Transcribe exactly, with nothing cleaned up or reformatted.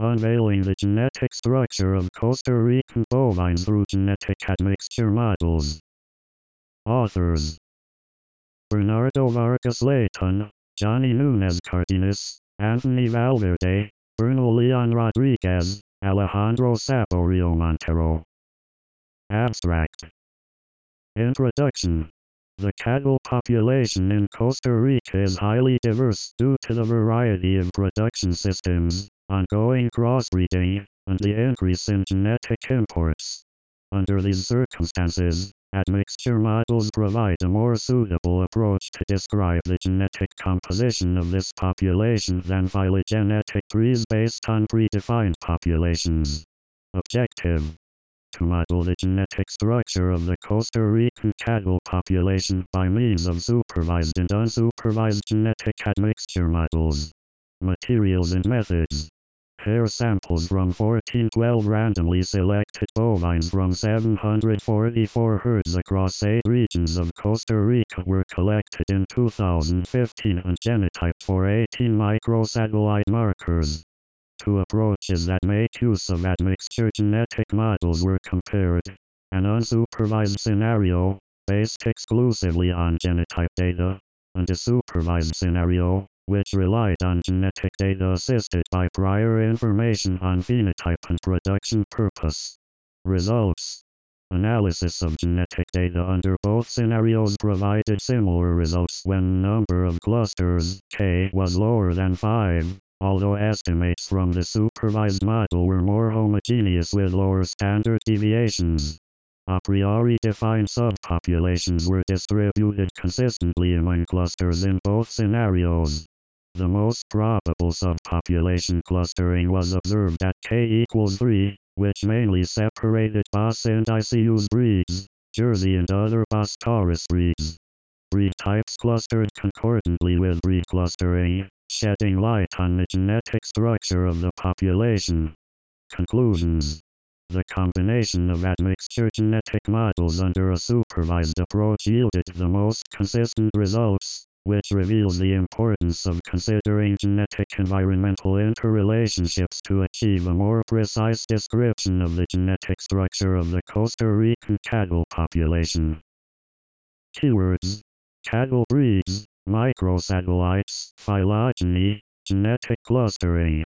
unveiling the genetic structure of Costa Rican bovines through genetic admixture models. Authors: Bernardo Vargas Leighton, Johnny Nunez Cardenas, Anthony Valverde, Bruno Leon Rodriguez, Alejandro Saborio Montero. Abstract. Introduction. The cattle population in Costa Rica is highly diverse due to the variety of production systems, ongoing crossbreeding, and the increase in genetic imports. Under these circumstances, admixture models provide a more suitable approach to describe the genetic composition of this population than phylogenetic trees based on predefined populations. Objective: to model the genetic structure of the Costa Rican cattle population by means of supervised and unsupervised genetic admixture models. Materials and methods: hair samples from fourteen twelve randomly selected bovines from seven hundred forty-four herds across eight regions of Costa Rica were collected in two thousand fifteen and genotyped for eighteen microsatellite markers. Two approaches that make use of admixture genetic models were compared: an unsupervised scenario, based exclusively on genotype data, and a supervised scenario, which relied on genetic data assisted by prior information on phenotype and production purpose. Results: analysis of genetic data under both scenarios provided similar results when the number of clusters, K, was lower than five, although estimates from the supervised model were more homogeneous with lower standard deviations. A priori defined subpopulations were distributed consistently among clusters in both scenarios. The most probable subpopulation clustering was observed at K equals three, which mainly separated Bos Indicus breeds, Jersey and other Bos Taurus breeds. Breed types clustered concordantly with breed clustering, shedding light on the genetic structure of the population. Conclusions: the combination of admixture genetic models under a supervised approach yielded the most consistent results, which reveals the importance of considering genetic environmental interrelationships to achieve a more precise description of the genetic structure of the Costa Rican cattle population. Keywords: cattle breeds, microsatellites, phylogeny, genetic clustering.